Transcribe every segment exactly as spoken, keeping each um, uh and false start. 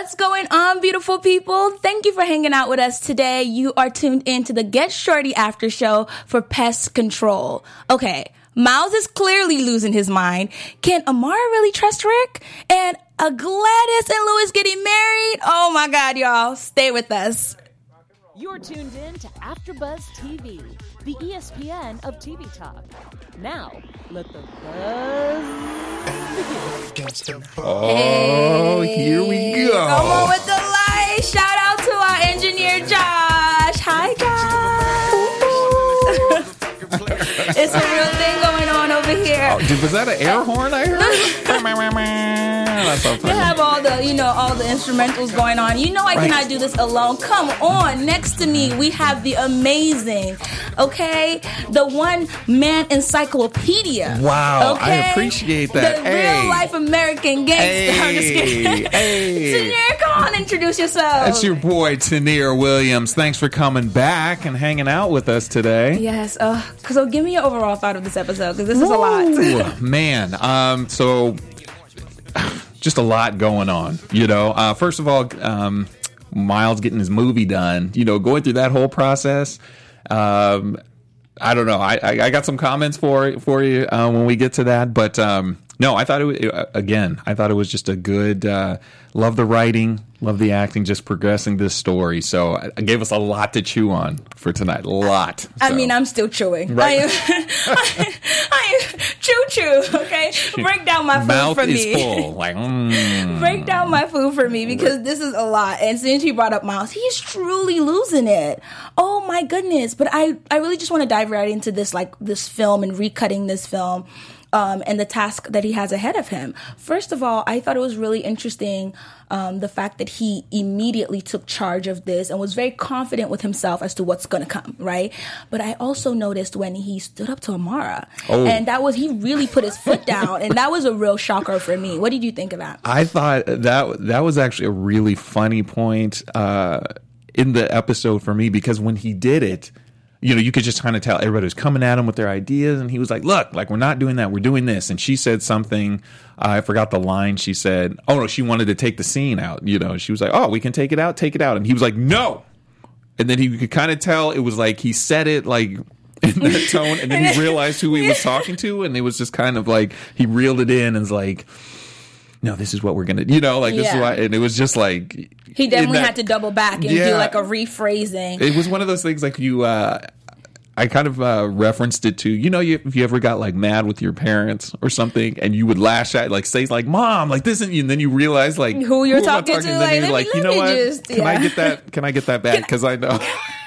What's going on, beautiful people? Thank you for hanging out with us today. You are tuned in to the Get Shorty After Show for Pest Control. Okay, Miles is clearly losing his mind. Can Amara really trust Rick? And a Gladys and Louis getting married? Oh my God, y'all. Stay with us. You're tuned in to AfterBuzz T V, the E S P N of T V talk. Now, let the buzz begin. Oh, Hey, here we go. Come on with the light. Shout out to our engineer, Josh. Hi, Josh. It's a real thing going on over here. Oh, dude, was that an air horn I heard? That's so They funny. have all the, you know, all the instrumentals going on. You know I Right. cannot do this alone. Come on. Next to me, we have the amazing, okay, the one-man encyclopedia. Wow, I okay? appreciate that. The Hey. real-life American gangster. I'm just kidding. Hey, hey. Tanir, come on, introduce yourself. That's your boy, Tanir Williams. Thanks for coming back and hanging out with us today. Yes. Uh, so give me your overall thought of this episode, because this is a lot. Ooh, man, um, so just a lot going on, you know. Uh, first of all, um, Miles getting his movie done, you know, going through that whole process. Um, I don't know. I, I, I got some comments for for you uh, when we get to that, but um, no, I thought it, it again. I thought it was just a good. Uh, love the writing, love the acting, just progressing this story. So it gave us a lot to chew on for tonight. A lot. I So. mean, I'm still chewing. Right. I am, I, I am choo choo. Okay, break down my food Mouth for is me. full. Like, mm. Break down my food for me, because this is a lot. And since you brought up Miles, he's truly losing it. Oh my goodness! But I, I really just want to dive right into this, like this film and recutting this film. Um, and the task that he has ahead of him. First of all, I thought it was really interesting um, the fact that he immediately took charge of this and was very confident with himself as to what's going to come, right? But I also noticed when he stood up to Amara, Oh. and that was, he really put his foot down, and that was a real shocker for me. What did you think of that? I thought that that was actually a really funny point uh, in the episode for me, because when he did it, you know, you could just kind of tell everybody was coming at him with their ideas, and he was like, look, like, we're not doing that, we're doing this. And she said something, uh, I forgot the line she said. Oh, no, she wanted to take the scene out, you know. She was like, oh, we can take it out, take it out. And he was like, no. And then he could kind of tell it was like he said it like in that tone, and then he realized who he was talking to, and it was just kind of like he reeled it in and was like, no, this is what we're gonna, you know, like this Yeah. is why. And it was just like He definitely in that- had to double back and Yeah. do like a rephrasing. It was one of those things like you. Uh, I kind of uh, referenced it to, you know, you, if you ever got like mad with your parents or something, and you would lash at, like, say like, "Mom, like this," and then you realize like Who you're am I talking to, And then like, you're let me- like, you let know me what? just- Can I yeah. get that? Can I get that back? Because I know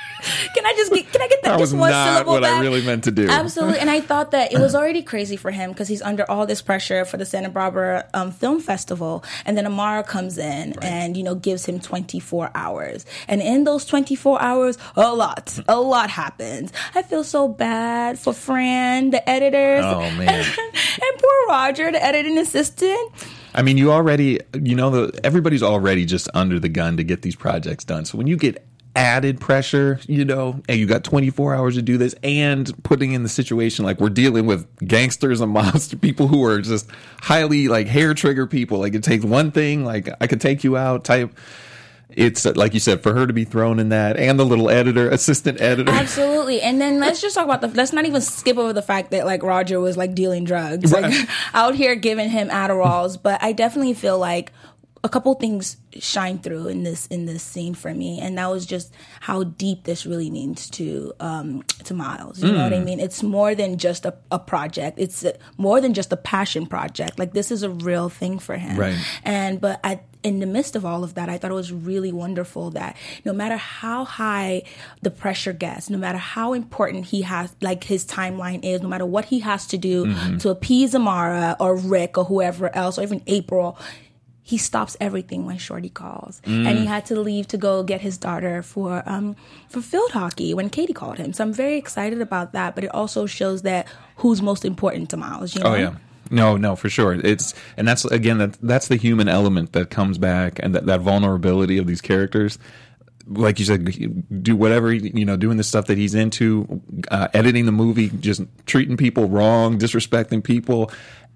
Can I just get, can I get that, that just was one not syllable what back? I really meant to do. Absolutely. And I thought that it was already crazy for him because he's under all this pressure for the Santa Barbara um, Film Festival. And then Amara comes in right. and, you know, gives him twenty-four hours. And in those twenty-four hours, a lot, a lot happens. I feel so bad for Fran, the editors. Oh, man. And, and poor Roger, the editing assistant. I mean, you already, you know, the, everybody's already just under the gun to get these projects done. So when you get added pressure, you know, and you got twenty-four hours to do this, and putting in the situation like we're dealing with gangsters and monster people who are just highly like hair trigger people. Like it takes one thing, like I could take you out type. It's like you said, for her to be thrown in that, and the little editor, assistant editor. Absolutely. And then let's just talk about the, let's not even skip over the fact that like Roger was like dealing drugs, like Right. out here giving him Adderalls. But I definitely feel like a couple things shine through in this in this scene for me, and that was just how deep this really means to um, to Miles. You mm. know what I mean? It's more than just a, a project. It's a, more than just a passion project. Like this is a real thing for him. Right. And but I. In the midst of all of that, I thought it was really wonderful that no matter how high the pressure gets, no matter how important he has, like his timeline is, no matter what he has to do mm-hmm. to appease Amara or Rick or whoever else, or even April, he stops everything when Shorty calls. Mm. And he had to leave to go get his daughter for um, for field hockey when Katie called him. So I'm very excited about that, but it also shows that who's most important to Miles, you know? Oh, yeah. No, no, for sure. It's and that's again that that's the human element that comes back, and that, that vulnerability of these characters. Like you said, do whatever, you know, doing the stuff that he's into, uh, editing the movie, just treating people wrong, disrespecting people.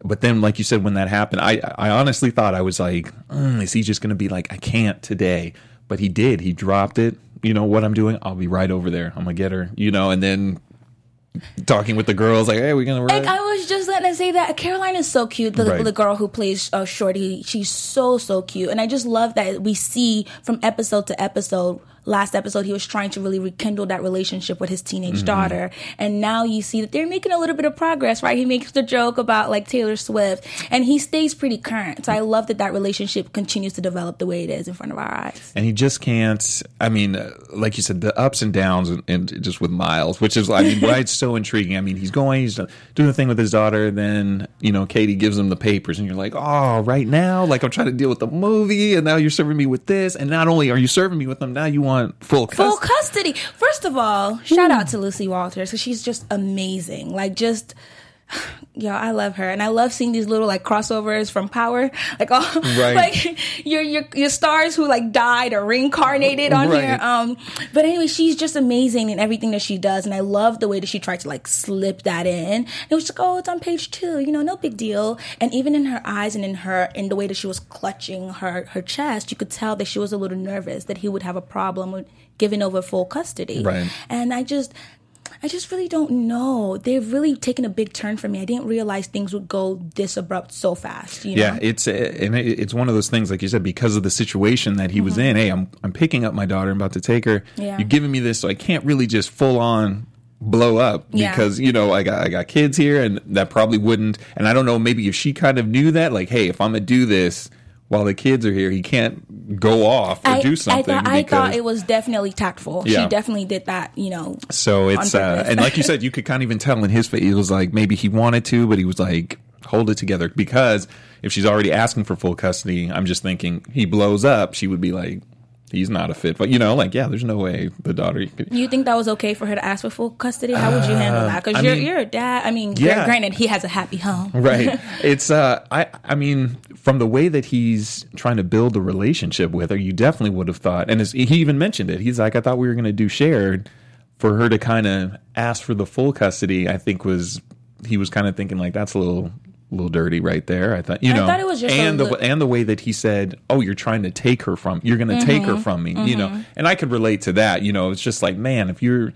but then, like you said, when that happened, I I honestly thought, I was like, mm, is he just going to be like, I can't today? But he did. He dropped it. You know what I'm doing? I'll be right over there. I'm going to get her, you know, and then talking with the girls like, hey, we're going to like I was just going to say that Caroline is so cute. The, right. the girl who plays uh, Shorty, she's so, so cute. And I just love that we see from episode to episode. Last episode, he was trying to really rekindle that relationship with his teenage mm-hmm. daughter. And now you see that they're making a little bit of progress, right? He makes the joke about like Taylor Swift and he stays pretty current. So I love that that relationship continues to develop the way it is in front of our eyes. And he just can't, I mean, uh, like you said, the ups and downs and, and just with Miles, which is, I mean, why it's so intriguing. I mean, he's going, he's doing the thing with his daughter. Then, you know, Katie gives him the papers and you're like, oh, right now, like I'm trying to deal with the movie and now you're serving me with this. And not only are you serving me with them, now you want full custody. Full custody. First of all, shout out to Lucy Walters because she's just amazing. Like, just, yo, I love her, and I love seeing these little like crossovers from Power, like all right. like your your your stars who like died or reincarnated on right. here. Um, but anyway, she's just amazing in everything that she does, and I love the way that she tried to like slip that in. And it was like, oh, it's on page two, you know, no big deal. And even in her eyes and in her in the way that she was clutching her her chest, you could tell that she was a little nervous that he would have a problem with giving over full custody. Right. And I just. I just really don't know. They've really taken a big turn for me. I didn't realize things would go this abrupt so fast. You know? Yeah, it's and it's one of those things, like you said, because of the situation that he mm-hmm. was in. Hey, I'm I'm picking up my daughter. I'm about to take her. Yeah. You're giving me this, so I can't really just full on blow up because yeah. you know I got I got kids here, and that probably wouldn't. And I don't know, maybe if she kind of knew that, like, hey, if I'm gonna do this while the kids are here, he can't go off or I, do something. I thought, I because, thought it was definitely tactful. Yeah. She definitely did that, you know. So it's, uh, and like you said, you could kind of even tell in his face, it was like maybe he wanted to, but he was like, hold it together. Because if she's already asking for full custody, I'm just thinking he blows up, she would be like, he's not a fit. But, you know, like, yeah, there's no way the daughter could. You think that was okay for her to ask for full custody? How would you handle that? Because you're, you're a dad. I mean, yeah. granted, he has a happy home. Right. It's, uh, I, I mean, from the way that he's trying to build a relationship with her, you definitely would have thought, and he even mentioned it. He's like, I thought we were going to do shared. For her to kind of ask for the full custody, I think was, he was kind of thinking like, that's a little... a little dirty right there. I thought, you I know, thought it was just and the li- and the way that he said, "Oh, you're trying to take her from, you're going to mm-hmm, take her from me," mm-hmm. you know, and I could relate to that. You know, it's just like, man, if you're,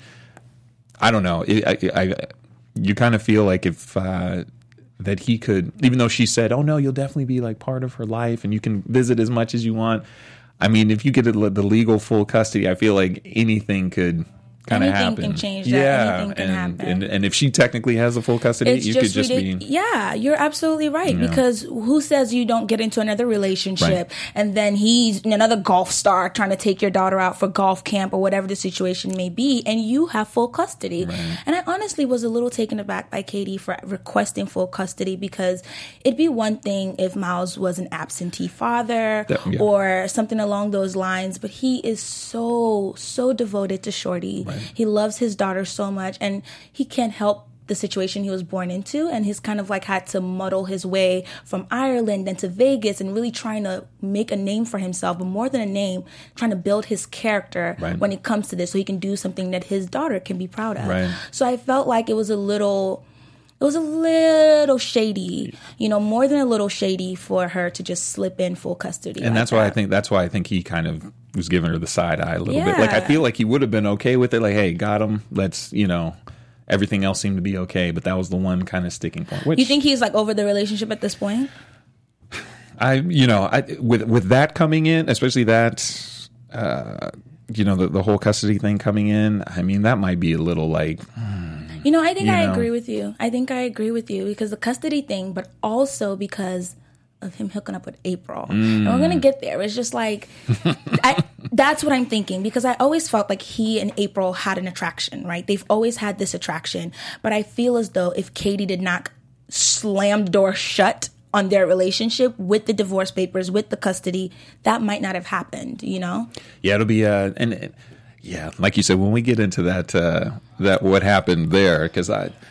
I don't know, it, I, I, you kind of feel like if uh, that he could, even though she said, "Oh no, you'll definitely be like part of her life, and you can visit as much as you want." I mean, if you get the legal full custody, I feel like anything could. Kind of happen. Anything can change that. Yeah, Anything can and, happen. And, and if she technically has a full custody, It's you just could just ridic- be. Yeah, you're absolutely right. Yeah. Because who says you don't get into another relationship Right. and then he's another golf star trying to take your daughter out for golf camp or whatever the situation may be, and you have full custody. Right. And I honestly was a little taken aback by Katie for requesting full custody, because it'd be one thing if Miles was an absentee father That- yeah. or something along those lines, but he is so, so devoted to Shorty. Right. He loves his daughter so much, and he can't help the situation he was born into, and he's kind of like had to muddle his way from Ireland and to Vegas and really trying to make a name for himself, but more than a name, trying to build his character Right. when it comes to this, so he can do something that his daughter can be proud of. Right. So I felt like it was a little it was a little shady, you know, more than a little shady for her to just slip in full custody. And like that's why I that. think that's why I think he kind of was giving her the side eye a little Yeah. bit. Like I feel like he would have been okay with it. Like, hey, got him. Let's, you know, everything else seemed to be okay. But that was the one kind of sticking point. Which You think he's like over the relationship at this point? I, you know, I with with that coming in, especially that, uh, you know, the the whole custody thing coming in. I mean, that might be a little like. You know, I think You I know. agree with you. I think I agree with you because the custody thing, but also because of him hooking up with April. And we're going to get there. It's just like, I, that's what I'm thinking, because I always felt like he and April had an attraction, right? They've always had this attraction. But I feel as though if Katie did not slam the door shut on their relationship with the divorce papers, with the custody, that might not have happened, you know? Yeah, it'll be uh, and. and yeah, like you said, when we get into that, uh, that what happened there, because I,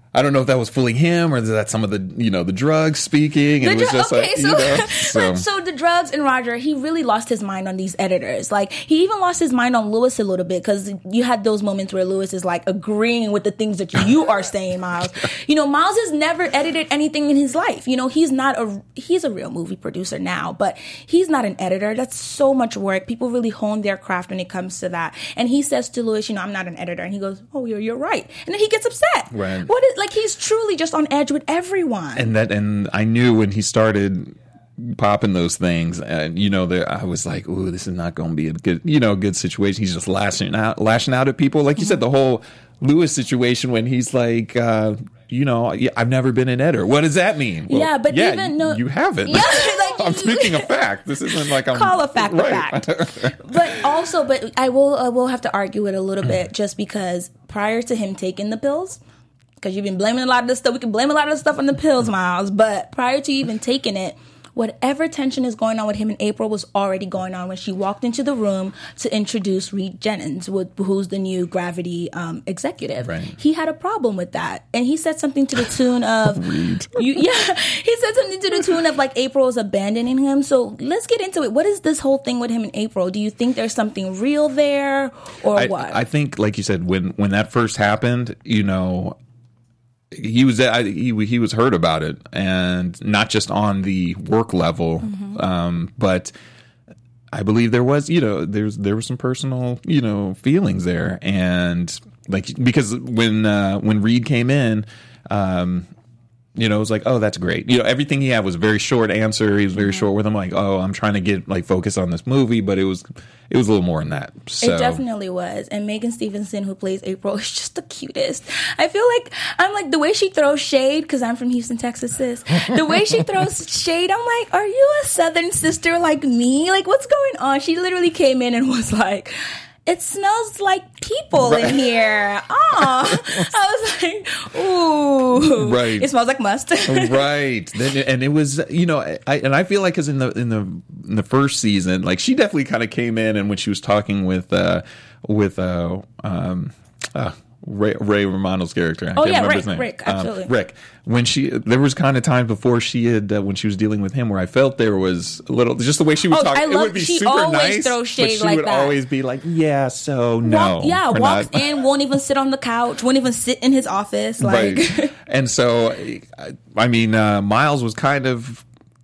I don't know if that was fooling him or is that some of the, you know, the drugs speaking. And The it was dr- just okay, like, so, you know, so. so the drugs and Roger, he really lost his mind on these editors. Like, he even lost his mind on Lewis a little bit because you had those moments where Lewis is like agreeing with the things that you are saying, Miles. You know, Miles has never edited anything in his life. You know, he's not a, he's a real movie producer now, but he's not an editor. That's so much work. People really hone their craft when it comes to that. And he says to Lewis, you know, I'm not an editor. And he goes, oh, you're, you're right. And then he gets upset. Right. What is, like, he's truly just on edge with everyone. And that, and I knew when he started popping those things, and you know, that I was like, "Ooh, this is not going to be a good, you know, good situation." He's just lashing out, lashing out at people, like you mm-hmm. said, the whole Lewis situation when he's like, uh, you know, yeah, I've never been an editor. What does that mean? Well, yeah, but yeah, even no, you haven't. Yeah, like, I'm speaking a fact. This isn't like I'm call a fact right. a fact. But also, but I will, I will have to argue it a little bit, just because prior to him taking the pills. Because you've been blaming a lot of this stuff. We can blame a lot of this stuff on the pills, Miles. But prior to even taking it, whatever tension is going on with him and April was already going on when she walked into the room to introduce Reed Jennings, who's the new Gravity um, executive. Right. He had a problem with that. And he said something to the tune of... Reed. You, yeah, he said something to the tune of, like, April is abandoning him. So let's get into it. What is this whole thing with him and April? Do you think there's something real there or I, what? I think, like you said, when, when that first happened, you know... He was he he was hurt about it, and not just on the work level, mm-hmm. um, but I believe there was you know there's there was some personal you know feelings there, and like because when uh, when Reed came in, um, you know it was like, oh, that's great. You know, everything he had was a very short answer. He was very mm-hmm. short with him, like, oh, I'm trying to get like focus on this movie, but it was it was a little more than that. So. It definitely was. And Megan Stevenson, who plays April, is just the cutest. I feel like I'm like the way she throws shade, because I'm from Houston, Texas. Sis. The way she throws shade, I'm like, are you a Southern sister like me? Like, what's going on? She literally came in and was like, it smells like people right. in here. Oh, I was like, ooh, right. It smells like must. Right. Then, and it was, you know, I, and I feel like because in the in the in the first season, like she definitely kind of came in, and when she was talking with uh, with uh, um, uh, Ray, Ray Romano's character, I oh can't yeah, remember Rick, his name. Rick, absolutely, um, Rick. When she, there was kind of times before she had, uh, when she was dealing with him, where I felt there was a little, just the way she would oh, talk, I it love, would be she super always nice, throws shade but she like would that. always be like, yeah, so no, Walk, yeah, we're walks not. in, won't even sit on the couch, won't even sit in his office, like. Right. And so, I mean, uh, Miles was kind of.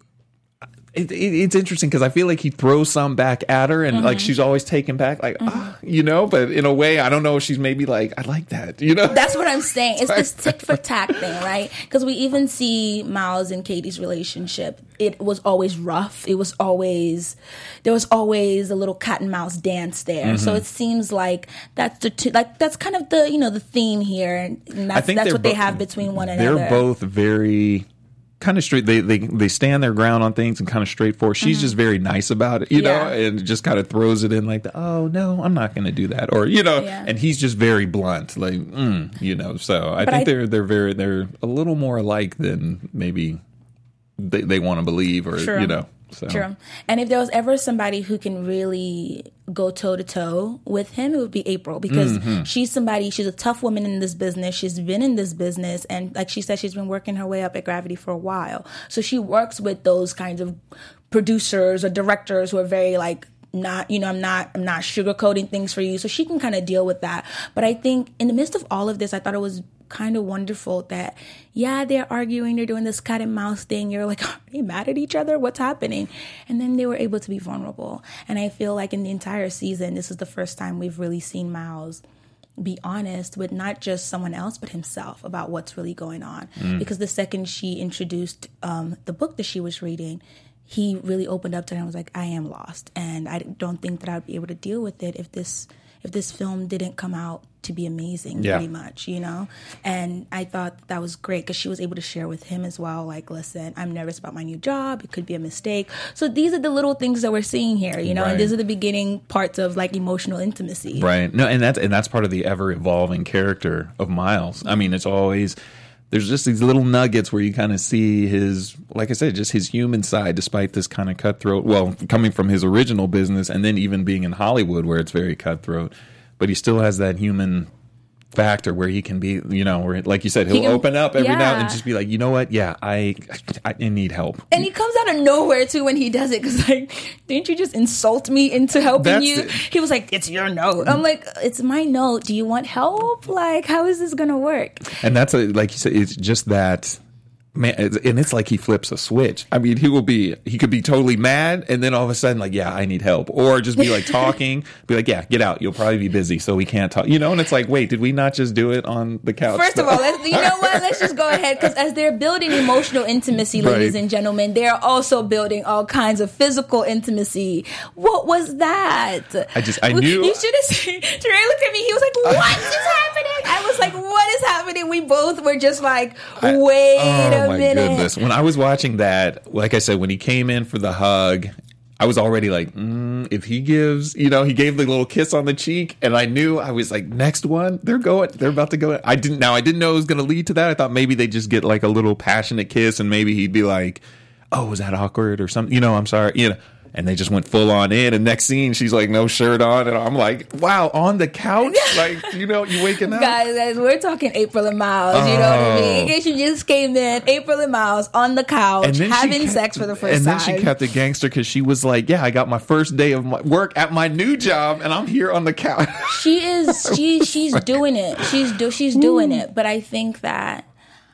It, it, it's interesting because I feel like he throws some back at her, and mm-hmm. like she's always taken back, like, mm-hmm. oh, you know. But in a way, I don't know if she's maybe like, I like that, you know. That's what I'm saying. It's this tit for tat thing, right? Because we even see Miles and Katie's relationship. It was always rough. It was always there was always a little cat and mouse dance there. Mm-hmm. So it seems like that's the two, like that's kind of the you know the theme here, and that's I think that's what bo- they have between one another. They're both very. Kind of straight, they, they they stand their ground on things and kind of straightforward. She's mm-hmm. just very nice about it, you yeah. know, and just kind of throws it in like, the, oh no, I'm not going to do that, or you know, yeah. and he's just very blunt, like, mm, you know. So I but think I, they're they're very they're a little more alike than maybe they they want to believe, or True. you know. So. True. And if there was ever somebody who can really go toe to toe with him, it would be April, because mm-hmm. she's somebody, she's a tough woman in this business. She's been in this business. And like she said, she's been working her way up at Gravity for a while. So she works with those kinds of producers or directors who are very like, not, you know, I'm not, I'm not sugarcoating things for you. So she can kind of deal with that. But I think in the midst of all of this, I thought it was kind of wonderful that, yeah, they're arguing, they're doing this cat and mouse thing. You're like, are they mad at each other? What's happening? And then they were able to be vulnerable. And I feel like in the entire season, this is the first time we've really seen Miles be honest with not just someone else, but himself about what's really going on. Mm. Because the second she introduced um, the book that she was reading, he really opened up to her and was like, I am lost. And I don't think that I would be able to deal with it if this if this film didn't come out to be amazing, yeah. pretty much, you know? And I thought that was great because she was able to share with him as well, like, listen, I'm nervous about my new job. It could be a mistake. So these are the little things that we're seeing here, you know? Right. And these are the beginning parts of, like, emotional intimacy. Right. No, and that's, and that's part of the ever-evolving character of Miles. I mean, it's always... There's just these little nuggets where you kind of see his, like I said, just his human side, despite this kind of cutthroat, well, coming from his original business and then even being in Hollywood where it's very cutthroat. But he still has that human factor where he can be, you know, where like you said, he'll He can- open up every yeah. now and just be like, you know what? Yeah, I I need help. And he comes out of nowhere too when he does it, because like, didn't you just insult me into helping That's you? it. He was like, it's your note. I'm like, it's my note. Do you want help? Like, how is this gonna work? And that's a, like you said, it's just that. Man, it's- and it's like he flips a switch. I mean, he will be, he could be totally mad, and then all of a sudden, like, yeah, I need help. Or just be like talking, be like, yeah, get out. You'll probably be busy, so we can't talk. You know, and it's like, wait, did we not just do it on the couch? First of all, let's, you know what? Let's just go ahead, because as they're building emotional intimacy, ladies Right. and gentlemen, they're also building all kinds of physical intimacy. What was that? I just- I knew- You should have seen. Trey looked at me. He was like, "What is happening?" I was like, "What is happening?" We both were just like, "Wait Oh a my minute." goodness. When I was watching that, like I said, when he came in for the hug, I was already like, mm, if he gives, you know, he gave the little kiss on the cheek, and I knew, I was like, next one, they're going, they're about to go. I didn't, now I didn't know it was going to lead to that. I thought maybe they just get like a little passionate kiss, and maybe he'd be like, oh, was that awkward or something? You know, I'm sorry, you know. And they just went full on in, and next scene, she's like, no shirt on, and I'm like, wow, on the couch? Like, you know, you waking up? Guys, guys, we're talking April and Miles. You know what I mean? In case you just came in, April and Miles on the couch And then she having kept- sex for the first and time. then she kept it gangster because she was like, yeah, I got my first day of my work at my new job, and I'm here on the couch. She is. She she's doing it. She's do she's doing it. But I think that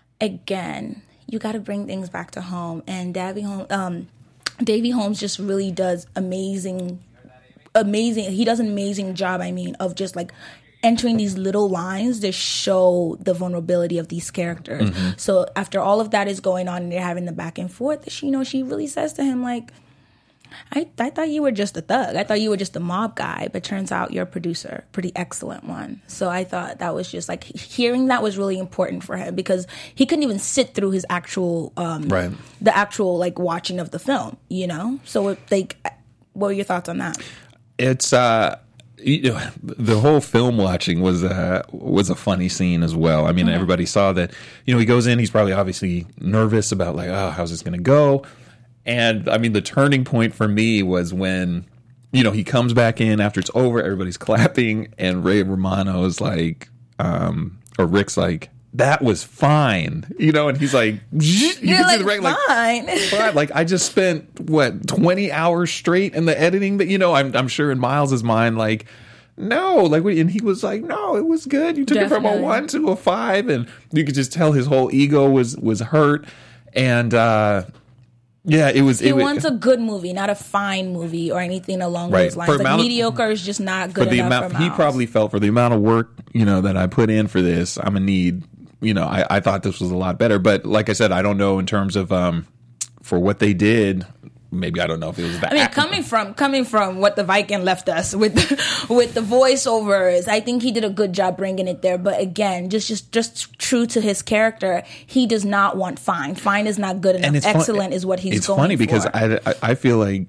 again, you got to bring things back to home. And Davy Holmes, um, Davy Holmes just really does amazing, amazing. He does an amazing job. I mean, of just like entering these little lines to show the vulnerability of these characters. Mm-hmm. So after all of that is going on, and they're having the back and forth, she, you know, she really says to him like, I, I thought you were just a thug. I thought you were just a mob guy, but turns out you're a producer, pretty excellent one. So I thought that was just like, hearing that was really important for him, because he couldn't even sit through his actual, um, Right. the actual like watching of the film, you know? So it, like, what were your thoughts on that? It's, uh, you know, the whole film watching was uh, was a funny scene as well. I mean, Mm-hmm. everybody saw that, you know, he goes in, he's probably obviously nervous about like, oh, how's this going to go? And I mean, the turning point for me was when, you know, he comes back in after it's over, everybody's clapping, and Ray Romano's like, um, or Rick's like, that was fine, you know, and he's like, you You're can like, see the Ray, like, fine. fine. Like, I just spent what twenty hours straight in the editing, but you know, I'm I'm sure in Miles's mind, like, no, like, and he was like, no, it was good. You took it from a Definitely. one to a five, and you could just tell his whole ego was was hurt, and uh, yeah, it was. He it was, wants a good movie, not a fine movie or anything along Right. those lines. For Like amount of- mediocre is just not good for the enough amount for he Miles. probably felt for the amount of work, you know, that I put in for this, I'm gonna need, you know, I, I thought this was a lot better, but like I said, I don't know in terms of um for what they did. Maybe I don't know if it was that. I mean, coming from coming from what the Viking left us with with the voiceovers, I think he did a good job bringing it there. But again, just just just true to his character, he does not want fine. Fine is not good enough. and it's fun- Excellent is what he's It's going funny because for. I, I I feel like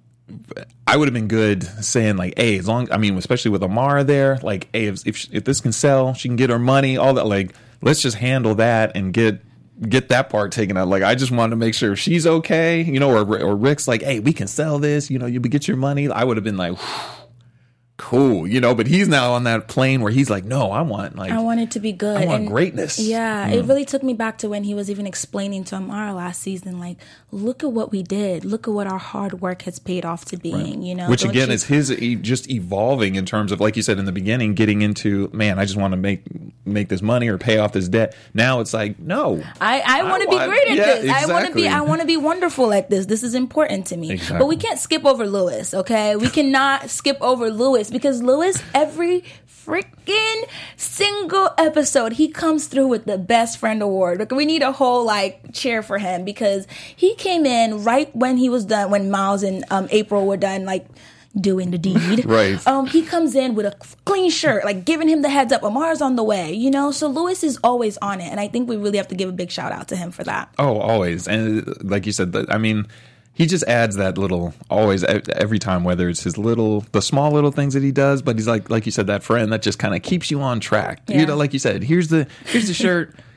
I would have been good saying like, hey, as long I mean, especially with Amara there, like, hey, if if, if this can sell, she can get her money, all that. Like, let's just handle that and get. get that part taken out. Like, I just wanted to make sure she's okay, you know, or or Rick's like, hey, we can sell this, you know, you get your money. I would have been like, cool, you know, but he's now on that plane where he's like, no, I want like I want it to be good. I want And greatness. Yeah, Mm. it really took me back to when he was even explaining to Amara last season, like, look at what we did. Look at what our hard work has paid off to being, you know. Which Don't again you- is his e- just evolving in terms of, like you said in the beginning, getting into, man, I just want to make make this money or pay off this debt. Now it's like, no, I, I want to be want- great at yeah, this. I want to be exactly. I want to be wonderful at this. This is important to me. Exactly. But we can't skip over Lewis, okay? We cannot skip over Lewis, because Lewis, every freaking single episode, he comes through with the best friend award. Like, we need a whole like cheer for him, because he came in right when he was done, when Miles and um, April were done like doing the deed. Right. Um, he comes in with a clean shirt, like giving him the heads up. Amar's on the way, you know? So Lewis is always on it. And I think we really have to give a big shout out to him for that. oh, always. And uh, like you said, that I mean, he just adds that little always e- every time, whether it's his little, the small little things that he does, but he's like, like you said, that friend that just kind of keeps you on track. Yeah. You know, like you said, here's the here's the shirt.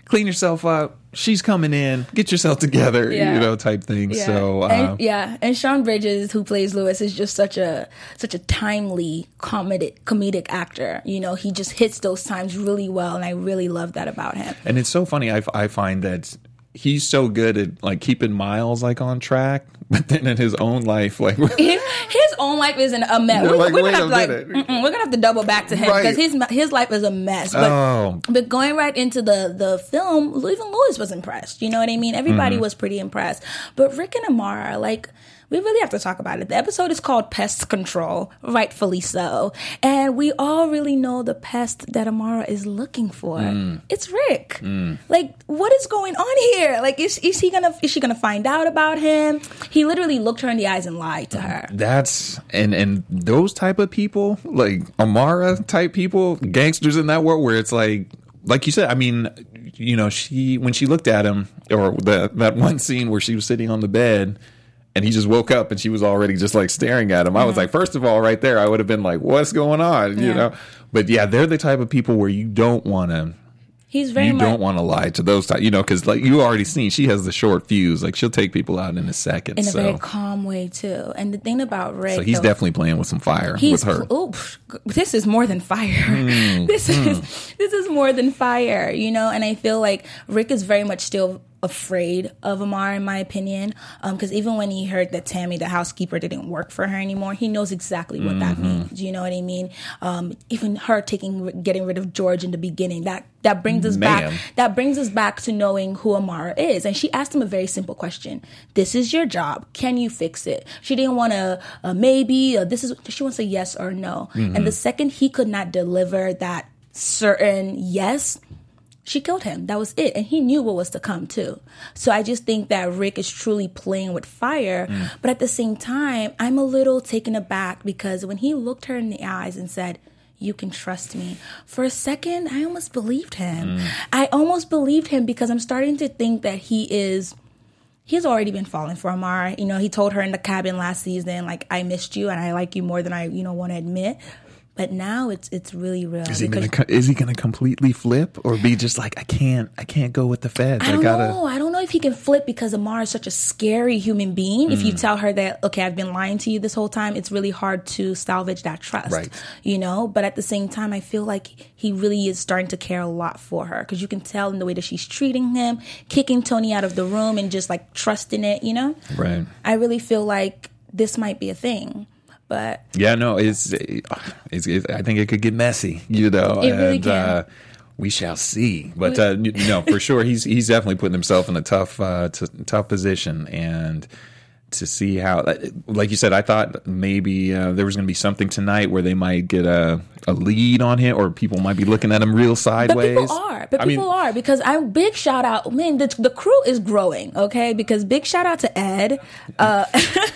clean yourself up. She's coming in. Get yourself together, Yeah. you know, type thing. Yeah. So, uh, and, yeah, and Sean Bridges, who plays Lewis, is just such a such a timely comedic comedic actor. You know, he just hits those times really well, and I really love that about him. and it's so funny. I, I find that he's so good at like keeping Miles like on track, but then in his own life, like His, his own life isn't a mess. You're We're, like, we're wait gonna a have to like, minute. mm-mm, we're gonna have to double back to him Right. because his his life is a mess. But, Oh. but going right into the the film, even Lewis was impressed. You know what I mean? Everybody Mm-hmm. was pretty impressed. But Rick and Amara, like. We really have to talk about it. The episode is called Pest Control, rightfully so. And we all really know the pest that Amara is looking for. Mm. It's Rick. Like, what is going on here? Like, is, is he gonna is she gonna find out about him? He literally looked her in the eyes and lied to her. That's and and those type of people, like Amara type people, gangsters in that world, where it's like, like you said. I mean, you know, she when she looked at him, or the that one scene where she was sitting on the bed. And he just woke up and she was already just like staring at him. Mm-hmm. I was like, first of all, right there, I would have been like, what's going on? You Yeah. know? But yeah, they're the type of people where you don't want to, He's very you much. don't want to lie to those type, you know, because like you already seen, she has the short fuse. Like she'll take people out in a second. in a so. very calm way too. And the thing about Rick, so he's though, definitely playing with some fire he's with her. oh, this is more than fire. Mm, this is this is more than fire, you know. And I feel like Rick is very much still afraid of Amara, in my opinion, because um, even when he heard that Tammy, the housekeeper, didn't work for her anymore, he knows exactly what that means. You know what I mean? Um, even her taking, getting rid of George in the beginning, that that brings us Man. back. That brings us back to knowing who Amara is. And she asked him a very simple question: "This is your job. Can you fix it?" She didn't want a, a maybe. A this is. She wants a yes or no. And the second he could not deliver that certain yes, she killed him. That was it. And he knew what was to come too. So I just think that Rick is truly playing with fire. Mm. But at the same time, I'm a little taken aback because when he looked her in the eyes and said, "You can trust me," for a second, I almost believed him. Mm. I almost believed him because I'm starting to think that he is... He's already been falling for Amara. You know, he told her in the cabin last season, like, "I missed you and I like you more than I, you know, want to admit." But now it's it's really real. Is he gonna is he gonna completely flip or be just like, I can't I can't go with the feds? I don't I gotta... know. I don't know if he can flip because Amara is such a scary human being. Mm. If you tell her that, okay, I've been lying to you this whole time, it's really hard to salvage that trust. Right. You know. But at the same time, I feel like he really is starting to care a lot for her because you can tell in the way that she's treating him, kicking Tony out of the room, and just like trusting it. You know. Right. I really feel like this might be a thing. But yeah, no, it's, it's, it's I think it could get messy, you know. It really and, can. Uh, we shall see, but uh, you know, for sure, he's he's definitely putting himself in a tough uh, t- tough position, and to see how, like you said, I thought maybe uh, there was going to be something tonight where they might get a, a lead on him, or people might be looking at him real sideways. But people are. But I people mean, are because I'm big shout out. Man, the, the crew is growing. Okay, because big shout out to Ed. Uh,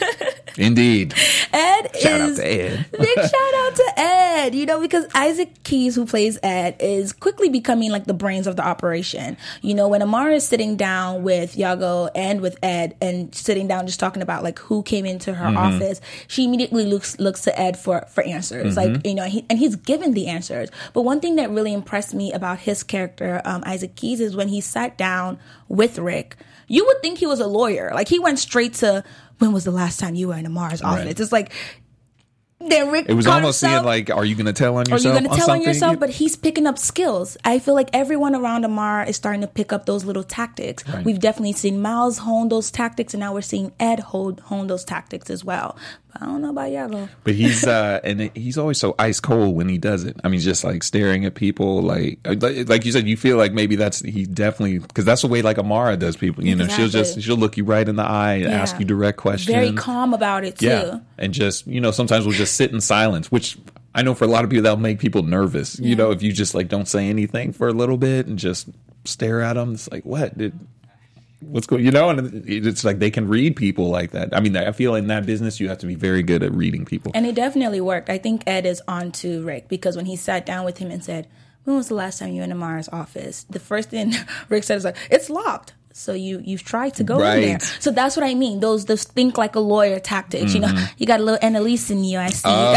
Indeed. Ed Shout is out to Ed. big shout out to Ed. You know, because Isaac Keys, who plays Ed, is quickly becoming like the brains of the operation. You know, when Amara is sitting down with Yago and with Ed and sitting down just talking about like who came into her mm-hmm. office, she immediately looks looks to Ed for for answers. Mm-hmm. Like, you know, he, and he's given the answers. But one thing that really impressed me about his character, um, Isaac Keys, is when he sat down with Rick, you would think he was a lawyer. Like, he went straight to, when was the last time you were in Amara's office? Right. It's like, then Rick it was almost himself, seeing like, are you going to tell on yourself? Are you going to tell on something? yourself? But he's picking up skills. I feel like everyone around Amara is starting to pick up those little tactics. Right. We've definitely seen Miles hone those tactics, and now we're seeing Ed hone, hone those tactics as well. But I don't know about Yago. But he's uh, and he's always so ice cold when he does it. I mean, just like staring at people, like like you said, you feel like maybe that's he definitely, because that's the way like Amara does people. You know, exactly. she'll just she'll look you right in the eye and Yeah. ask you direct questions. Very calm about it too. Yeah, and just, you know, sometimes we'll just sit in silence, which I know for a lot of people that'll make people nervous. Yeah. You know, if you just like don't say anything for a little bit and just stare at them, it's like, what did. What's going, you know, and it's like they can read people like that. I mean, I feel in that business you have to be very good at reading people. And it definitely worked. I think Ed is on to Rick, because when he sat down with him and said, when was the last time you were in Amara's office? The first thing Rick said is like, it's locked. So you you've tried to go Right. in there. So that's what I mean. Those those think like a lawyer tactics. Mm-hmm. You know, you got a little Annalise in you. I see. Oh.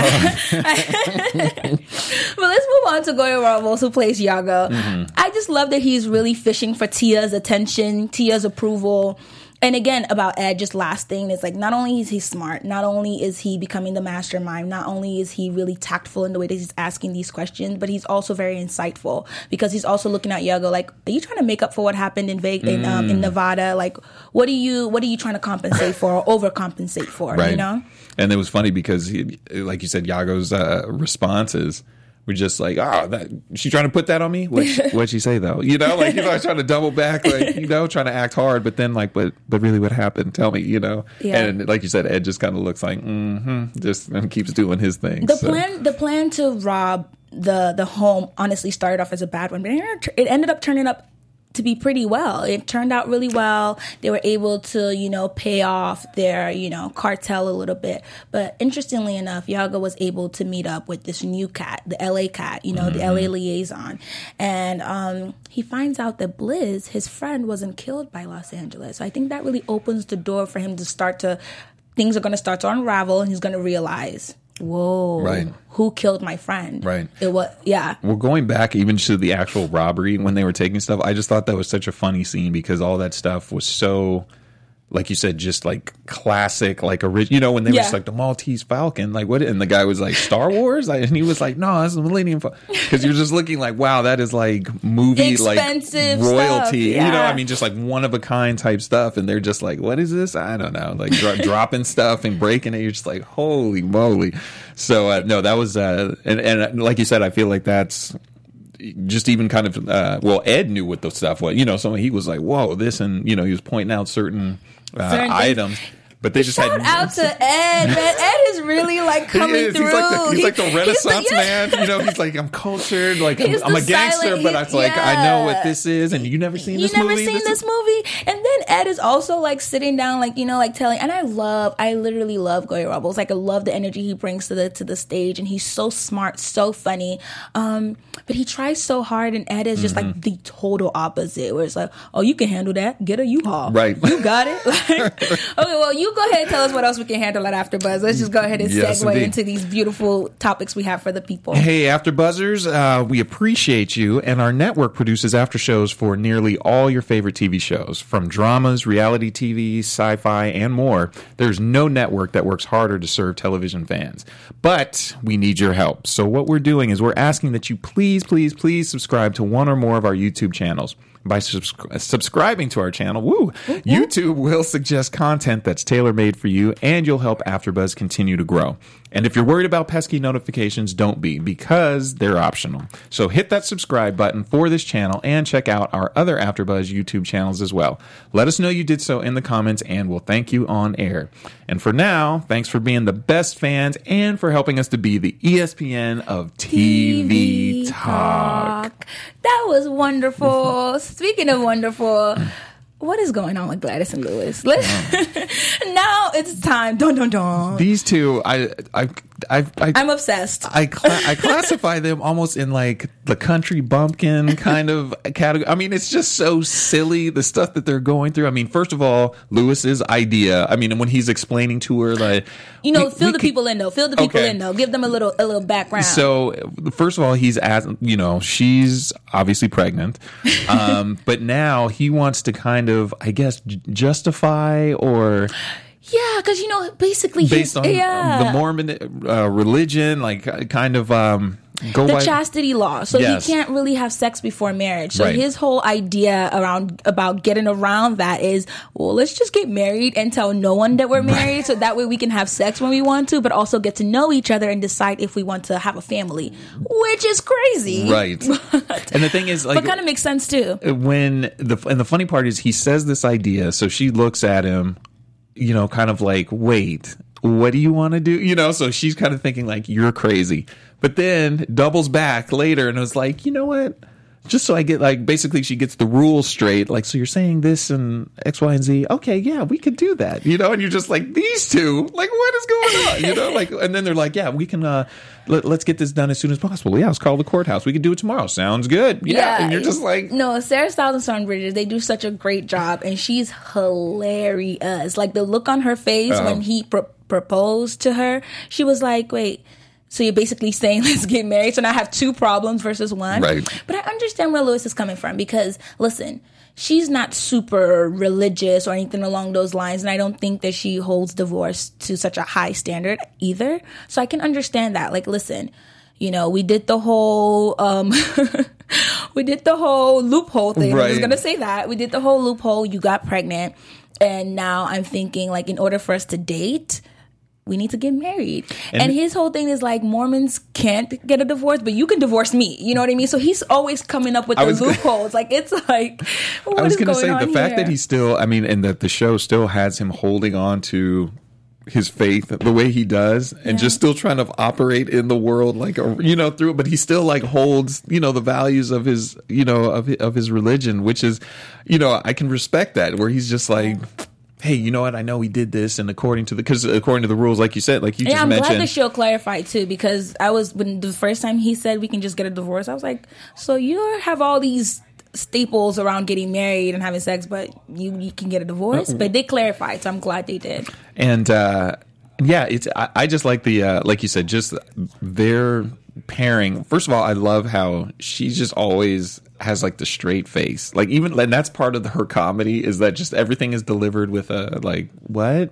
But let's move on to Goya Ramos, who plays Yago. Mm-hmm. I just love that he's really fishing for Tia's attention, Tia's approval. And again, about Ed, just last thing is like, not only is he smart, not only is he becoming the mastermind, not only is he really tactful in the way that he's asking these questions, but he's also very insightful because he's also looking at Yago like, are you trying to make up for what happened in Vegas, mm. in, um, in Nevada? Like, what are you, what are you trying to compensate for or overcompensate for? Right. You know? And it was funny because, he, like you said, Yago's uh, responses were just like, oh, that, she trying to put that on me? What what'd she say though? You know, like, you know, I was trying to double back, like, you know, trying to act hard, but then like, but but really, what happened? Tell me, you know. Yeah. And like you said, Ed just kind of looks like, mm-hmm, just and keeps doing his thing. The so. plan, the plan to rob the the home honestly started off as a bad one, but it ended up turning up to be pretty well. It turned out really well. They were able to, you know, pay off their, you know, cartel a little bit. But interestingly enough, Yago was able to meet up with this new cat, the L A cat, you know, mm-hmm. the L A liaison. And um, he finds out that Blizz, his friend, wasn't killed by Los Angeles. So I think that really opens the door for him to start to, things are going to start to unravel and he's going to realize, whoa, right. who killed my friend? Right. It was, yeah. Well, going back even to the actual robbery when they were taking stuff, I just thought that was such a funny scene because all that stuff was so, like you said, just like classic, like original. You know, when they yeah. were just like the Maltese Falcon, like what? And the guy was like Star Wars, like, and he was like, no, that's the Millennium Falcon. Because you're just looking like, wow, that is like movie expensive like royalty. Stuff, yeah. You know, I mean, just like one of a kind type stuff, and they're just like, what is this? I don't know, like dro- dropping stuff and breaking it. You're just like, holy moly! So uh, no, that was uh, and and like you said, I feel like that's. Just even kind of, uh, well, Ed knew what the stuff was, you know, so he was like, whoa, this, and, you know, he was pointing out certain, uh, certain items. But they just Shout had out to Ed, man. Ed is really like coming he is. through. He's like the, he's he, like the Renaissance he's the, yeah. man. You know, he's like, I'm cultured, like I'm, He's I'm a the gangster, silent- but I was he- like, yeah. I know what this is, and you never seen You this never movie. seen this, this is- movie? And then Ed is also like sitting down, like, you know, like telling, and I love, I literally love Goya Ramos. Like, I love the energy he brings to the to the stage, and he's so smart, so funny. Um, but he tries so hard, and Ed is just mm-hmm. like the total opposite, where it's like, oh, you can handle that. Get a U-Haul. Right. You got it. Like, okay, well, you go ahead and tell us what else we can handle at After Buzz. Let's just go ahead and Yes, segue indeed. into these beautiful topics we have for the people. Hey, After Buzzers, uh, we appreciate you, and our network produces after shows for nearly all your favorite T V shows, from dramas, reality T V, sci-fi, and more. There's no network that works harder to serve television fans. But we need your help. So what we're doing is we're asking that you please, please, please subscribe to one or more of our YouTube channels. By subs- subscribing to our channel, woo, mm-hmm. YouTube will suggest content that's tailor-made for you, and you'll help AfterBuzz continue to grow. And if you're worried about pesky notifications, don't be, because they're optional. So hit that subscribe button for this channel and check out our other AfterBuzz YouTube channels as well. Let us know you did so in the comments, and we'll thank you on air. And for now, thanks for being the best fans and for helping us to be the E S P N of T V, T V talk. talk. That was wonderful. Speaking of wonderful, what is going on with Gladys and Lewis? Let's, now it's time. Dun dun dun. These two, I, I, I, I I'm obsessed. I, cla- I classify them almost in like the country bumpkin kind of category. I mean, it's just so silly, the stuff that they're going through. I mean, first of all, Lewis's idea. I mean, when he's explaining to her, like, you know, we, fill we the could, people in though. Fill the people okay. in though. Give them a little a little background. So, first of all, he's at you know she's obviously pregnant, um, but now he wants to kind of, I guess, j- justify or. Yeah, because, you know, basically based on yeah. the Mormon uh, religion, like kind of um, go the by chastity law. So yes. he can't really have sex before marriage. So right. his whole idea around about getting around that is, well, let's just get married and tell no one that we're married, right. so that way we can have sex when we want to, but also get to know each other and decide if we want to have a family, which is crazy, right? And the thing is, like, but kind of makes sense too. When the and the funny part is, he says this idea, so she looks at him. You know, kind of like, wait, what do you want to do? You know, so she's kind of thinking like, you're crazy. But then doubles back later and was like, you know what? just so I get like basically she gets the rules straight. Like, so you're saying this and X, Y, and Z. Okay, yeah, we could do that. You know, and you're just like, these two, like, what is going on? You know, like, and then they're like, yeah, we can. uh let, let's get this done as soon as possible. Yeah, let's call the courthouse. We can do it tomorrow. Sounds good. Yeah, yeah. And you're just like, no, Sarah Styles and Shawn Bridges, they do such a great job, and she's hilarious. Like the look on her face Oh. when he pr- proposed to her, she was like, wait. So you're basically saying let's get married. So now I have two problems versus one. Right. But I understand where Lewis is coming from because, listen, she's not super religious or anything along those lines. And I don't think that she holds divorce to such a high standard either. So I can understand that. Like, listen, you know, we did the whole, um, we did the whole loophole thing. Right. I was going to say that. We did the whole loophole. You got pregnant. And now I'm thinking, like, in order for us to date, we need to get married. And, and his whole thing is like, Mormons can't get a divorce, but you can divorce me. You know what I mean? So he's always coming up with the loopholes. Like, it's like, what I was is going to going say on the fact here? that he's still, I mean, and that the show still has him holding on to his faith the way he does and Yeah. just still trying to operate in the world like a, you know through it, but he still like holds, you know, the values of his, you know, of of his religion, which is, you know, I can respect that, where he's just like, hey, you know what? I know we did this, and according to the, because according to the rules, like you said, like you Yeah, just I'm mentioned. glad the show clarified too, because I was, when the first time he said we can just get a divorce, I was like, so you have all these staples around getting married and having sex, but you, you can get a divorce? Uh-uh. But they clarified, so I'm glad they did. And uh, yeah, it's I, I just like the uh, like you said, just their pairing. First of all, I love how she just always has like the straight face. Like even and that's part of her comedy, is that just everything is delivered with a like, what?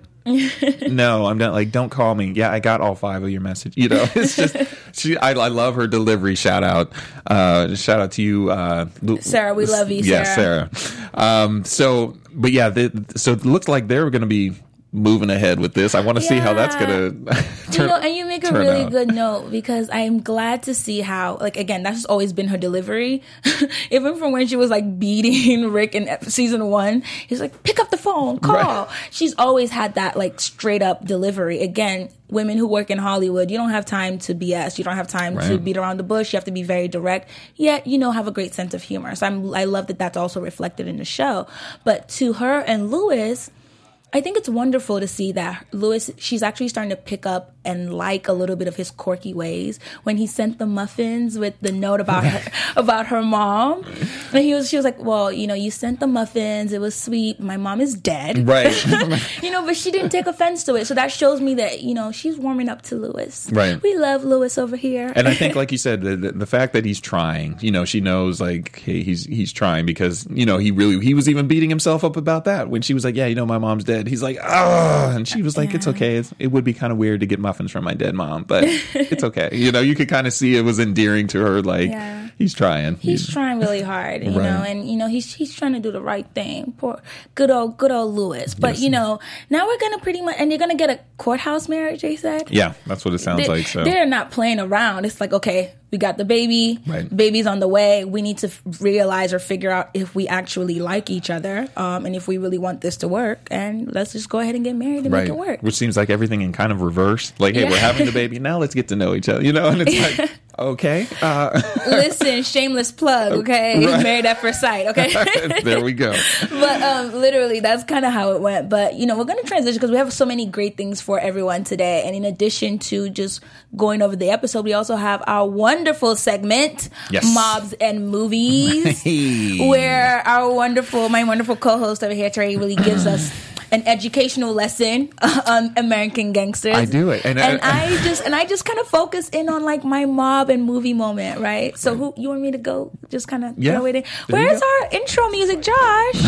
No, I'm not, like, don't call me. Yeah, I got all five of your message. You know, it's just she. I, I love her delivery. Shout out, uh, shout out to you, uh, Sarah. We love you, yeah, Sarah. Sarah. Um, so, but yeah, the, so it looks like they're going to be moving ahead with this. I want to see how that's going to turn. You know, and you make a turn really out. good note, because I'm glad to see how, like, again, that's always been her delivery. Even from when she was like beating Rick in ep- season one, he's like, pick up the phone, call. Right. She's always had that like straight up delivery. Again, women who work in Hollywood, you don't have time to B S. You don't have time to Right. beat around the bush. You have to be very direct, yet, you know, have a great sense of humor. So I'm, I love that that's also reflected in the show. But to her and Lewis, I think it's wonderful to see that Lewis, she's actually starting to pick up and like a little bit of his quirky ways. When he sent the muffins with the note about her, about her mom, and he was, she was like, well, you know, you sent the muffins. It was sweet. My mom is dead. Right. You know, but she didn't take offense to it. So that shows me that, you know, she's warming up to Lewis. Right. We love Lewis over here. And I think, like you said, the, the, the fact that he's trying, you know, she knows, like, hey, he's he's trying, because, you know, he really, he was even beating himself up about that when she was like, yeah, you know, my mom's dead. He's like, ah, and she was like, it's okay. It's, it would be kind of weird to get muffins from my dead mom, but it's okay. You know, you could kind of see it was endearing to her. Like, Yeah. he's trying. He's trying really hard, you Right. know, and you know he's he's trying to do the right thing. Poor, good old, good old Lewis. But Yes. you know, now we're gonna pretty much, and you're gonna get a courthouse marriage. They said, Yeah, that's what it sounds they, like. So they're not playing around. It's like, okay, we got the baby, Right. baby's on the way. We need to f- realize or figure out if we actually like each other, um, and if we really want this to work. And let's just go ahead and get married and right, make it work. which seems like everything in kind of reverse. Like, hey, Yeah. we're having the baby now. Let's get to know each other. You know, and it's like, okay, uh, Listen, shameless plug, okay? Right. Married at first sight, okay? there we go. But um, literally, that's kind of how it went. But, you know, we're going to transition because we have so many great things for everyone today. And in addition to just going over the episode, we also have our wonderful segment, Yes. Mobs and Movies, Hey. where our wonderful, my wonderful co-host over here, Trey, really gives us an educational lesson on American gangsters. I do it. And, And, uh, I just and I just kind of focus in on like my mob and movie moment, right? So who you want me to go just kind of Yeah. throw it in? There you Where's go. our intro music, Josh?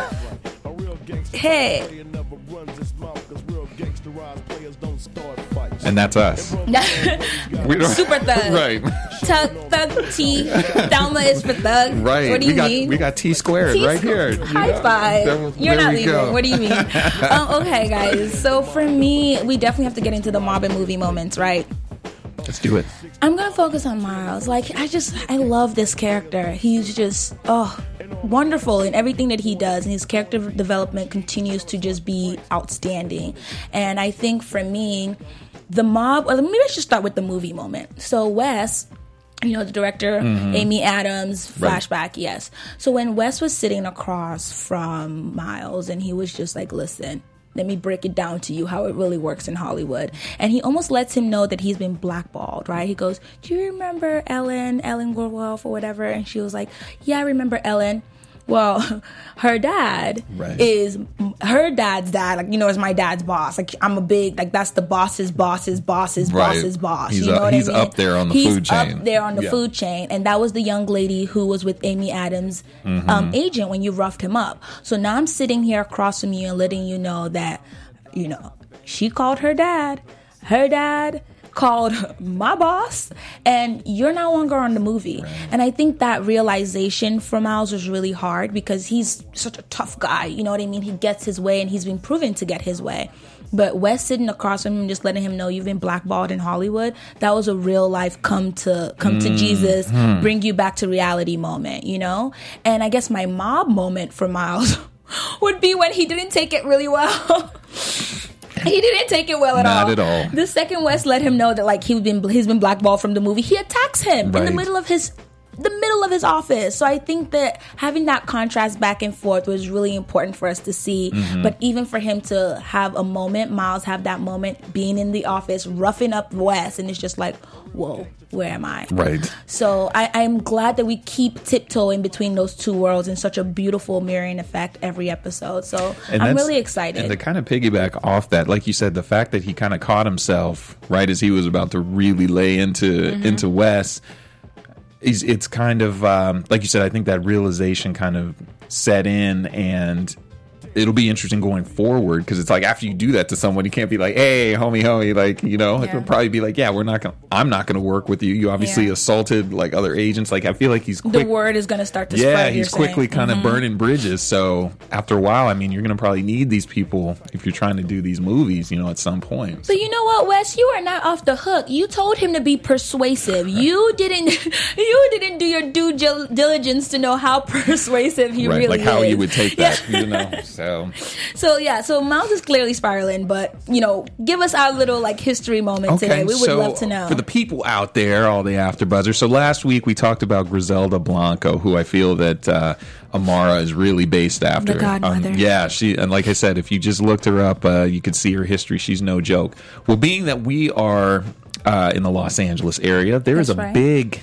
Hey. and that's us. We don't- Super thug. Right. Tug, thug T. Thelma is for thug. Right. What do we you got mean? we got T squared T right squ- here. you High know? five. There- You're there not we leaving. go. What do you mean? um, okay, guys. So for me, we definitely have to get into the mob and movie moments, right? Let's do it. I'm gonna focus on Miles. Like, I just, I love this character. He's just, oh, wonderful in everything that he does, and his character development continues to just be outstanding. And I think for me, the mob, or maybe I should start with the movie moment. So Wes, You know, the director, mm-hmm. Amy Adams, flashback, right. Yes. So when Wes was sitting across from Miles and he was just like, listen, let me break it down to you how it really works in Hollywood. And he almost lets him know that he's been blackballed, right? He goes, do you remember Ellen, Ellen Goldwell or whatever? And she was like, yeah, I remember Ellen. Well, her dad right. is her dad's dad. Like, you know, is my dad's boss. Like, I'm a big, like, that's the boss's boss's boss's right. boss's boss. He's, you know up, what he's I mean? up there on the he's food chain. up there on the yeah. food chain. And that was the young lady who was with Amy Adams' mm-hmm. um, agent when you roughed him up. So now I'm sitting here across from you and letting you know that, you know, she called her dad. Her dad called my boss, and you're no longer on the movie. Right. And I think that realization for Miles was really hard because he's such a tough guy. You know what I mean? He gets his way, and he's been proven to get his way. But Wes sitting across from him, just letting him know you've been blackballed in Hollywood, that was a real life come to come mm. to Jesus, mm. bring you back to reality moment, you know? And I guess my mob moment for Miles would be when he didn't take it really well. He didn't take it well at Not all. Not at all. The second Wes let him know that like he's been he's been blackballed from the movie, he attacks him right. in the middle of his the middle of his office. So I think that having that contrast back and forth was really important for us to see. Mm-hmm. But even for him to have a moment, Miles have that moment being in the office, roughing up Wes, and it's just like, whoa, where am I? Right. So I, I'm glad that we keep tiptoeing between those two worlds in such a beautiful mirroring effect every episode. So and I'm really excited. And to kind of piggyback off that, like you said, the fact that he kind of caught himself right as he was about to really lay into mm-hmm. into Wes, is it's kind of um, like you said. I think that realization kind of set in, and it'll be interesting going forward because it's like after you do that to someone, you can't be like, "Hey, homie, homie," like you know, yeah. It'll probably be like, "Yeah, we're not gonna, I'm not gonna work with you." You obviously yeah. assaulted like other agents. Like I feel like he's quick, the word is gonna start to yeah, spread. he's quickly saying. kind of mm-hmm. burning bridges. So after a while, I mean, you're gonna probably need these people if you're trying to do these movies, you know, at some point. But you know what, Wes, you are not off the hook. You told him to be persuasive. You didn't, you didn't do your due diligence to know how persuasive he right, really like is. how you would take that, yeah. you know. So. So yeah, so Miles is clearly spiraling, but you know, give us our little like history moment okay, today. We would so love to know. For the people out there, all the AfterBuzzers. So last week we talked about Griselda Blanco, who I feel that uh, Amara is really based after. The godmother. Um, yeah, she and like I said, if you just looked her up, uh, you could see her history. She's no joke. Well, being that we are uh, in the Los Angeles area, there That's is a right. big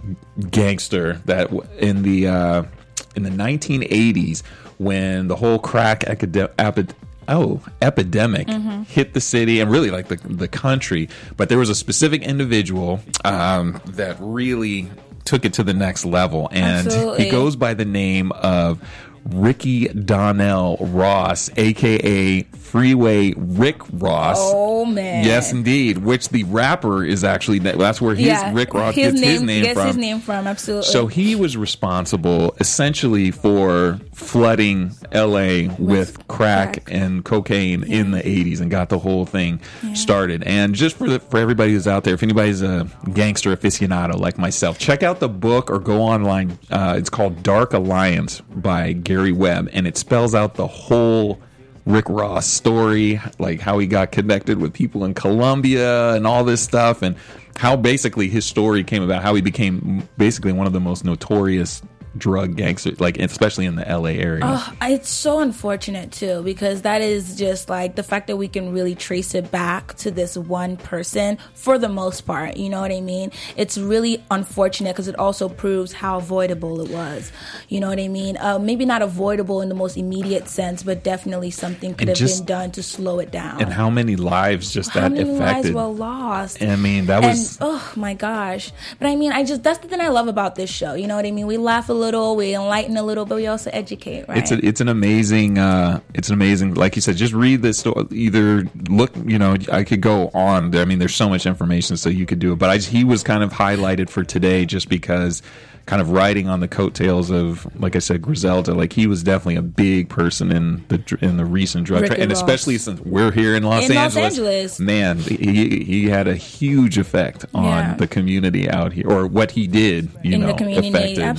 gangster that in the uh, in the nineteen eighties. When the whole crack academic, epi- oh, epidemic mm-hmm. hit the city and really like the the country, but there was a specific individual um, that really took it to the next level, and Absolutely. he goes by the name of Ricky Donnell Ross, aka Freeway Rick Ross. Oh man! Yes, indeed. Which the rapper is actually that's where his yeah, Rick Ross his gets name, his name gets from. his name from absolutely. So he was responsible essentially for flooding L A with, with crack, crack and cocaine yeah. in the eighties and got the whole thing yeah. started. And just for the, for everybody who's out there, if anybody's a gangster aficionado like myself, check out the book or go online. Uh, it's called Dark Alliance by Gary Webb, and it spells out the whole Rick Ross story, like how he got connected with people in Colombia and all this stuff, and how basically his story came about, how he became basically one of the most notorious drug gangsters, like especially in the L A area. Oh, it's so unfortunate too, because that is just like the fact that we can really trace it back to this one person for the most part. You know what I mean? It's really unfortunate because it also proves how avoidable it was. You know what I mean? Uh, maybe not avoidable in the most immediate sense, but definitely something could and have just, been done to slow it down. And how many lives just how that many affected? lives were lost? I mean, that was. And, oh my gosh! But I mean, I just that's the thing I love about this show. You know what I mean? We laugh a little, we enlighten a little, but we also educate, right? It's a, it's an amazing, uh, it's an amazing, like you said, just read this story. Either look, you know, I could go on. I mean, there's so much information, so you could do it. But I, he was kind of highlighted for today just because kind of riding on the coattails of, like I said, Griselda. Like he was definitely a big person in the in the recent drug trade, and especially since we're here in Los in Angeles. Los Angeles, man, he he had a huge effect on yeah. the community out here, or what he did, you in know, the community. affected. Absolutely.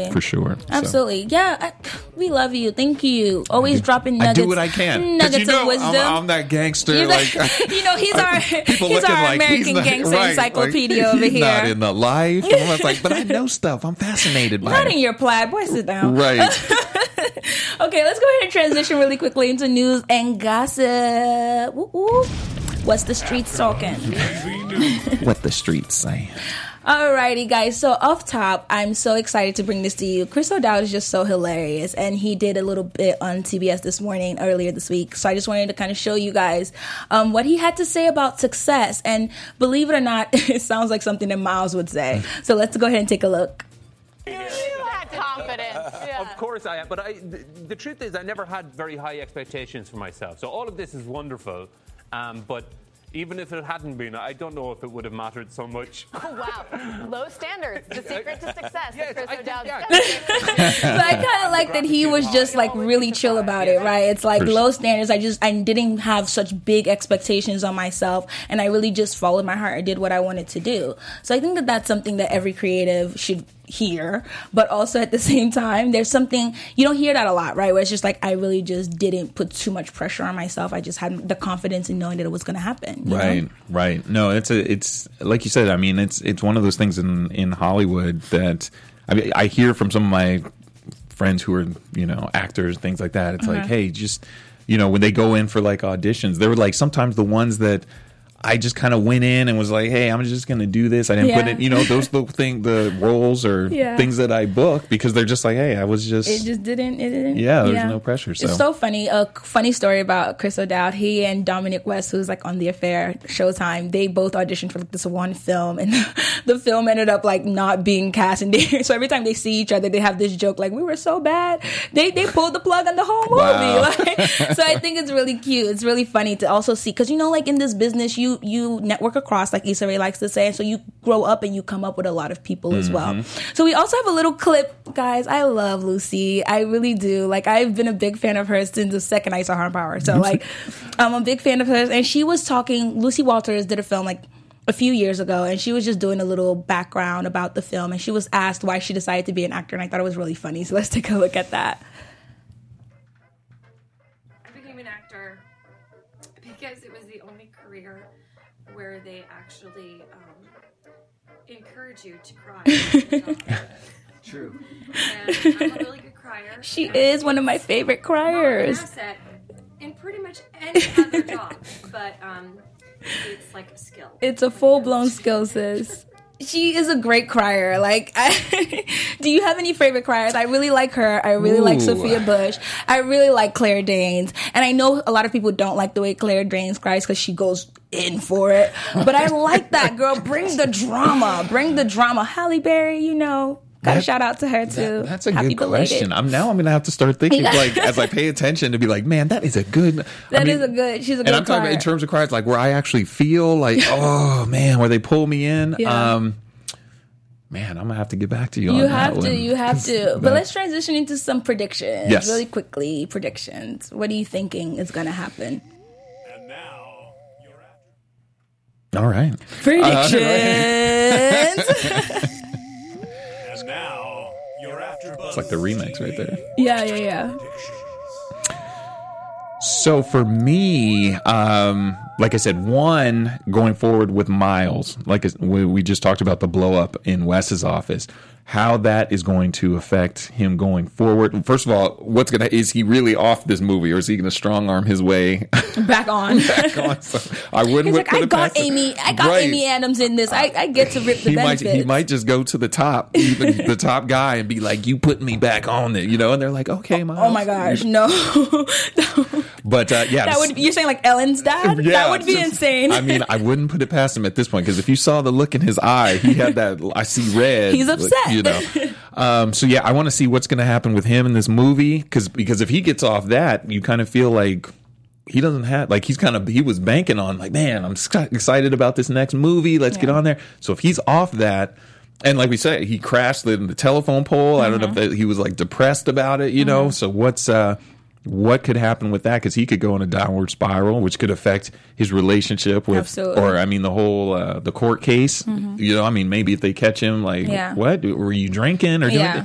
for sure. Absolutely. So. Yeah, I, we love you. Thank you. Always dropping nuggets. I do what I can. Nuggets you know, of wisdom. I'm, I'm that gangster. Like, you know, he's our he's our like American he's not, gangster right, encyclopedia like, over he's here. Not in the life. And I was like, but I know stuff. I'm fascinated by not it. in your plaid. Boy, sit down. Right. Okay, let's go ahead and transition really quickly into news and gossip. Woo, woo. What's the streets talking? What the streets say. Alrighty, guys. So off top, I'm so excited to bring this to you. Chris O'Dowd is just so hilarious, and he did a little bit on T B S this morning, earlier this week. So I just wanted to kind of show you guys um, what he had to say about success. And believe it or not, it sounds like something that Miles would say. So let's go ahead and take a look. You had confidence. Yeah. Of course I have, but I, the, the truth is I never had very high expectations for myself. So all of this is wonderful, um, but even if it hadn't been, I don't know if it would have mattered so much. Oh, wow. Low standards. The secret to success. Yes, Chris I O'Dowd. yeah. So I kind of like that he was just like really chill about it, right? It's like low standards. I just, I didn't have such big expectations on myself, and I really just followed my heart. I did what I wanted to do. So I think that that's something that every creative should hear, but also at the same time, there's something, you don't hear that a lot, right? Where it's just like, I really just didn't put too much pressure on myself. I just had the confidence in knowing that it was going to happen. Right, know? right. No, it's a, it's like you said, I mean, it's, it's one of those things in, in Hollywood that I mean, I hear from some of my friends who are, you know, actors, things like that. It's uh-huh. like, hey, just, you know, when they go in for like auditions, they were like, sometimes the ones that I just kind of went in and was like, hey, I'm just going to do this. I didn't yeah. put it, you know, those the thing, the roles or yeah. things that I book because they're just like, hey, I was just. It just didn't, it didn't. Yeah, there's yeah. no pressure. So. It's so funny. A funny story about Chris O'Dowd. He and Dominic West, who's like on The Affair, Showtime, they both auditioned for like this one film, and the, the film ended up like not being cast in there. So every time they see each other, they have this joke like, we were so bad. They they pulled the plug on the whole movie. Wow. Like, so I think it's really cute. It's really funny to also see, because you know, like in this business, you you network across, like Issa Rae likes to say, so you grow up and you come up with a lot of people as well. Mm-hmm. So we also have a little clip, guys. I love Lucy. I really do. Like, I've been a big fan of hers since the second I saw her on Power. So like, I'm a big fan of hers. And she was talking, Lucy Walters did a film like a few years ago, and she was just doing a little background about the film, and she was asked why she decided to be an actor, and I thought it was really funny. So let's take a look at that. I became an actor because it was the only career where they actually um, encourage you to cry. True. And I'm a really good crier. She and is one of my favorite criers. Not an asset in pretty much any other job, but um, it's like a skill. It's a full-blown skill, sis. She is a great crier. Like, I, do you have any favorite criers? I really like her. I really Ooh. like Sophia Bush. I really like Claire Danes. And I know a lot of people don't like the way Claire Danes cries because she goes in for it. But I like that, girl. Bring the drama. Bring the drama. Halle Berry, you know. Got to shout out to her, too. That, that's a Happy good belated. question. I'm now I'm gonna have to start thinking like as I pay attention to be like, man, that is a good. That I mean, is a good. She's a good and I'm talking crier. about in terms of cries, like where I actually feel like, oh man, where they pull me in. Yeah. Um, man, I'm gonna have to get back to you. You on have that to, one. you have to. That- But let's transition into some predictions. Yes. Really quickly, predictions. What are you thinking is going to happen? And now you're after. All right. Predictions. And now you're after. It's like the remix right there. yeah, yeah, yeah. So for me, um, like I said, one, going forward with Miles, like we we just talked about the blow up in Wes's office, how that is going to affect him going forward. First of all, what's gonna is he really off this movie, or is he going to strong arm his way Back on. back on? So I wouldn't. He's put like, I it got past him. Amy. I got Right. Amy Adams in this. I, I get to rip the He might, benefits. he might just go to the top, even the top guy, and be like, "You put me back on it," you know. And they're like, "Okay, Miles." Oh my gosh, no. But uh, yeah, that would be, you're saying like Ellen's dad? Yeah, that would be just- insane. I mean, I wouldn't put it past him at this point, because if you saw the look in his eye, he had that I see red. He's upset. You know. Um, so yeah, I want to see what's going to happen with him in this movie, because because if he gets off that, you kind of feel like he doesn't have like he's kind of he was banking on like, man, I'm excited about this next movie. Let's Yeah. get on there. So if he's off that. And like we said, he crashed the, the telephone pole. I don't know if that, he was like depressed about it, you Mm-hmm. know. So what's uh, what could happen with that? Because he could go in a downward spiral, which could affect his relationship with, Absolutely. or I mean, the whole uh, the court case. You know, I mean, maybe if they catch him, like, Yeah. what were you drinking or doing? Yeah.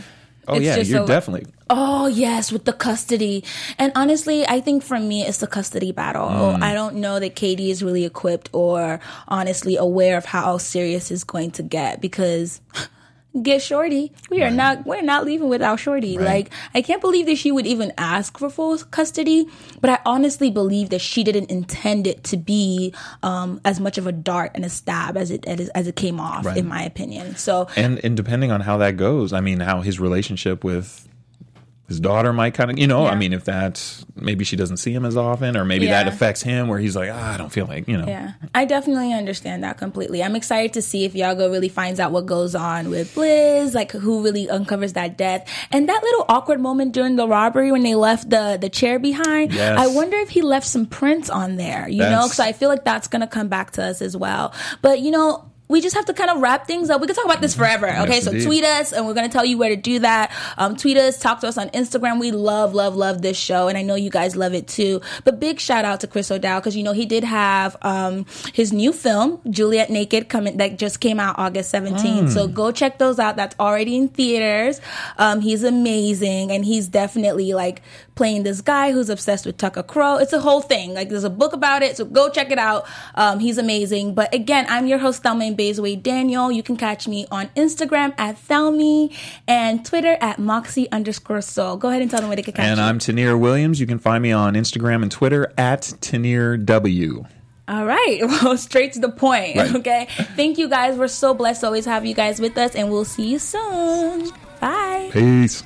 Oh It's yeah, just you're a- definitely. Oh yes, with the custody. And honestly, I think for me it's the custody battle. Mm. I don't know that Katie is really equipped or honestly aware of how serious it's going to get because get Shorty. We are Right. not we're not leaving without Shorty. Right. Like I can't believe that she would even ask for full custody, but I honestly believe that she didn't intend it to be um, as much of a dart and a stab as it as, as it came off, Right. in my opinion. So And and depending on how that goes, I mean, how his relationship with his daughter might kind of, you know, Yeah. I mean, if that maybe she doesn't see him as often, or maybe that Yeah. affects him, where he's like, ah, I don't feel like, you know. yeah, I definitely understand that completely. I'm excited to see if Yago really finds out what goes on with Blizz, like who really uncovers that death. And that little awkward moment during the robbery when they left the, the chair behind, Yes. I wonder if he left some prints on there, you know, That's- because I feel like that's going to come back to us as well. But, you know, we just have to kind of wrap things up. We can talk about this forever. Okay, Yes, so indeed. tweet us, and we're going to tell you where to do that. Um, tweet us, talk to us on Instagram. We love, love, love this show, and I know you guys love it too. But big shout out to Chris O'Dowd because you know he did have um, his new film, Juliet Naked, coming that just came out August seventeenth. So go check those out. That's already in theaters. Um, he's amazing, and he's definitely like playing this guy who's obsessed with Tucker Crow. It's a whole thing. Like there's a book about it, so go check it out. Um, he's amazing. But again, I'm your host Thelma and Bazeway Daniel. You can catch me on Instagram at Thelmy and Twitter at Moxie underscore Soul. Go ahead and tell them where they can catch And you. I'm Tanir Williams. You can find me on Instagram and Twitter at Tanir W. All right. Well, straight to the point. Right. Okay. Thank you guys. We're so blessed to always have you guys with us, and we'll see you soon. Bye. Peace.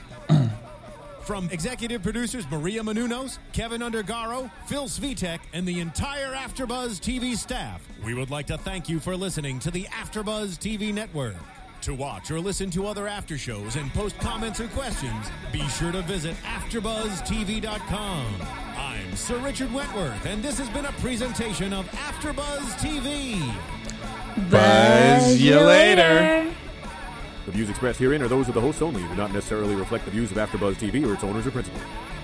From executive producers Maria Menounos, Kevin Undergaro, Phil Svitek, and the entire AfterBuzz T V staff, we would like to thank you for listening to the AfterBuzz T V network. To watch or listen to other after shows and post comments or questions, be sure to visit after buzz T V dot com. I'm Sir Richard Wentworth, and this has been a presentation of AfterBuzz T V. Buzz you later. The views expressed herein are those of the hosts only and do not necessarily reflect the views of AfterBuzz T V or its owners or principals.